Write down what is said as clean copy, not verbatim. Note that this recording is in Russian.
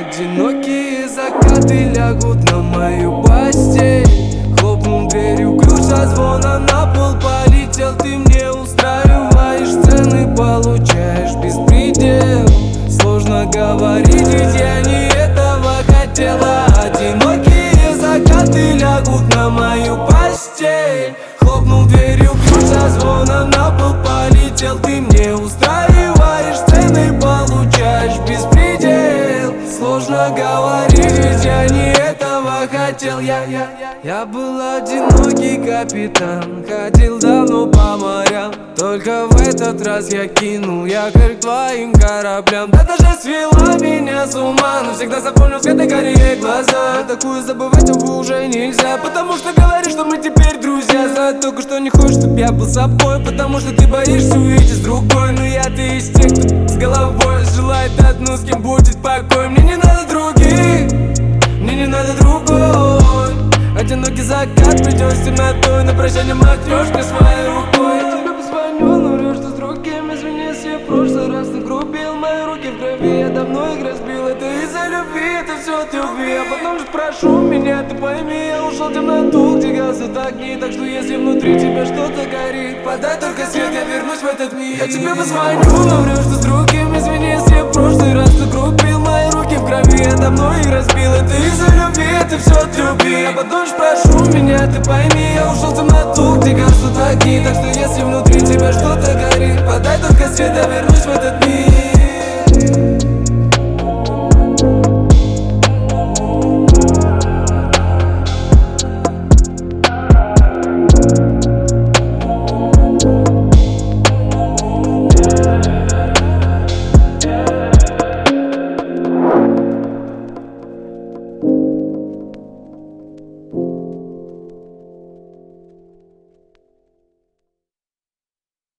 Одинокие закаты лягут на мою постель. Хлопнул дверью, ключ со звона на пол полетел. Ты мне устраиваешь сцены, получаешь беспредел. Сложно говорить, ведь я не этого хотела. Одинокие закаты лягут на мою постель. Хлопнул дверью, ключ со звона на пол полетел. Ты мне устраиваешь сцены, получаешь беспредел. Сложно говорить, ведь я не этого хотел. Я был одинокий капитан, ходил давно по морям. Только в этот раз я кинул якорь к твоим кораблям. Да даже свела меня с ума, но всегда запомнил цвет и карие глаза. Такую забывать, увы, уже нельзя, потому что говоришь, что мы теперь друзья. Знаю только, что не хочешь, чтоб я был собой, потому что ты боишься увидеть с другой. Но я-то из тех, кто с головой желает одну, с кем будет покой. Мне не надо других, мне не надо другой. Одинокий закат, придешь с темнотой, на прощание махнешь мне своей рукой. Я тебе позвоню, но врешь, что с другим. Извини, если я в прошлый раз нагрубил. Мои руки в крови, я давно их разбил. Это из-за любви, это все от любви. А потом же прошу меня, ты пойми, я ушел в темноту, где гаснут огни. Так что если внутри тебя что-то горит, подай только свет, я вернусь в этот мир. Я тебе позвоню, но врешь, что с другим. Извини, если я в прошлый раз нагрубил. Мои руки в крови, я давно их разбил. Это из-за любви, это все от любви. А потом же прошу меня, ты пойми, я ушел в темноту, где гаснут огни. Так что если внутри тебя что-то горит, подай только свет, я вернусь в этот мир.